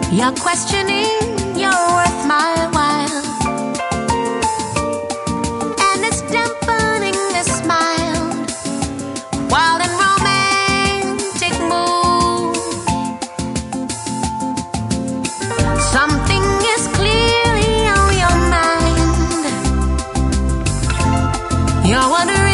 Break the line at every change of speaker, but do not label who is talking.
You're questioning your worth my while, and it's dampening the smile. Wild and romantic mood. Something is clearly on your mind. You're wondering